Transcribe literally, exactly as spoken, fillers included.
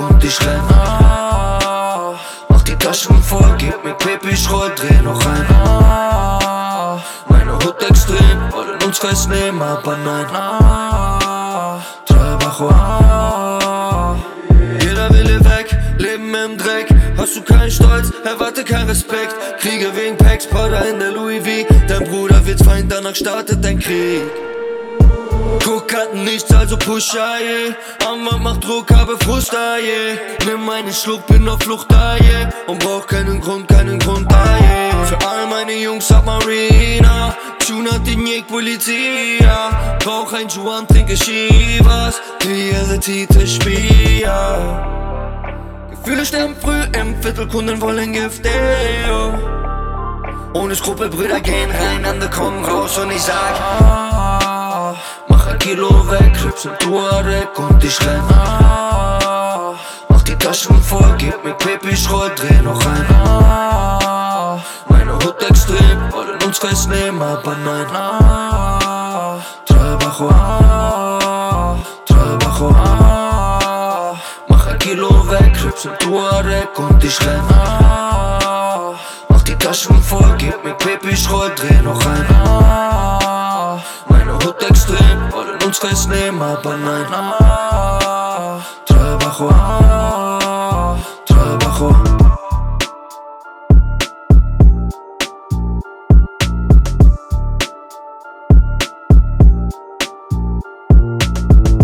und ich renn. Ah, mach die Taschen voll, gib mir Pipi, ich roll, dreh noch ein. Ah, meine Hut extrem, wollen uns festnehmen, aber nein. Ah, Trabajo, ah, jeder will hier weg, leben im Dreck. Hast du keinen Stolz, erwarte keinen Respekt. Kriege wegen Packs, Powder in der Louis V. Dein Bruder wird Feind, danach startet dein Krieg. Guck hatten nichts, also push, ah, yeah. Anwalt macht Druck, habe Frust, ah, yeah. Nimm einen Schluck, bin auf Flucht, ah, yeah. Und brauch keinen Grund, keinen Grund, ah, yeah. Für all meine Jungs Submarina, Tune hat die Nick Polizia. Brauch ein Juan, trinke Chivas, wie ihre Titel Spia. Gefühle sterben früh im Viertel, Kunden wollen Gift, ey, oh. Ohne Skrupel, Brüder gehen rein, andere kommen raus und ich sag ah, mach ein Kilo weg, Clips im Tuareg und ich renn. Ah, mach die Taschen voll, gib mir Pipi, ich roll, dreh noch ein. Ah, meine Hut extrem, wollen uns festnehmen, aber nein. Ah, Trabajo, ah, Trabajo, ah, mach ein Kilo weg, Clips im Tuareg und ich renn. Ah, mach die Taschen voll, gib mir Pipi, ich roll, dreh noch ein. Ah, meine Hut extrem, wollen uns festnehmen, aber nein. Ah, Trabajo, ah.